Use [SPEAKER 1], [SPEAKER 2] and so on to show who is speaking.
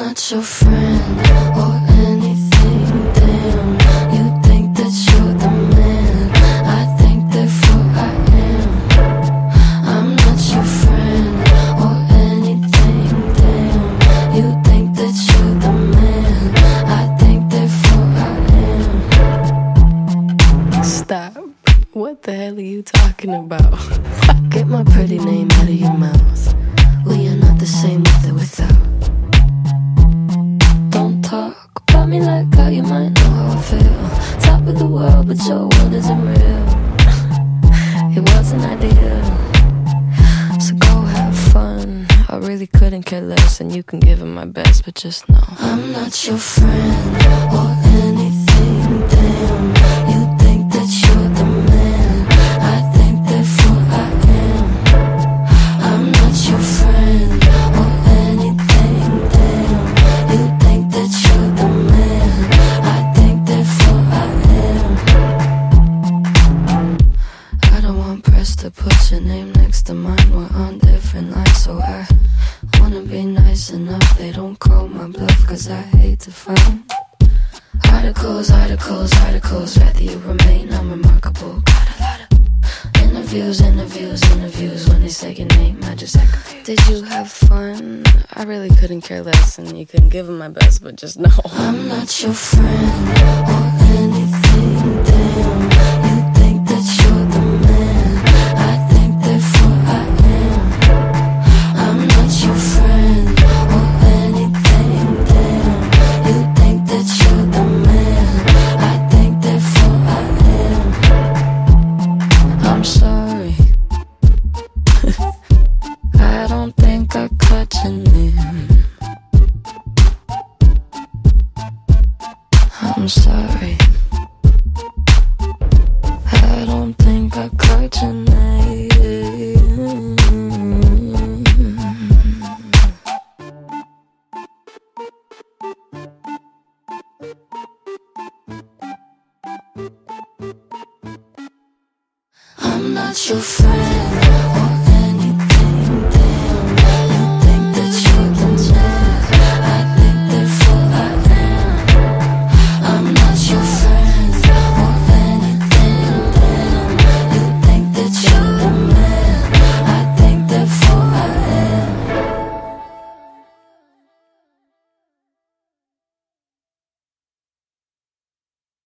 [SPEAKER 1] not your friend or anything, damn. You think that you're the man, I think therefore I am. I'm not your friend or anything, damn. You think that you're the man, I think therefore I am. Stop. What the hell are you talking about? Get my pretty name out of your mouth. We are not the same with or without. Don't talk about me like how you might know how I feel. Top of the world, but your world isn't real. It wasn't ideal. So go have fun. I really couldn't care less, and you can give it my best, but just know I'm not your friend or anything, damn. You think that you're the man, I think therefore I am. I'm not your friend or anything, damn. You think that you're the man, I think therefore I am. I don't want press to put your name next to mine. We're on different lines, so I wanna be nice enough they don't call my bluff, cause I hate to find articles, rather you remain unremarkable. Got a lot of interviews. When they say your name, I just act confused. Did you have fun? I really couldn't care less, and you couldn't give them my best, but just know I'm not your friend or anything, damn. You think that you're the man, I think therefore I am. I'm not your friend or anything, damn. You think that you're the man, I think therefore I am. I'm sorry. I don't think I caught your name. I'm sorry. I don't think I caught your name. I'm not your friend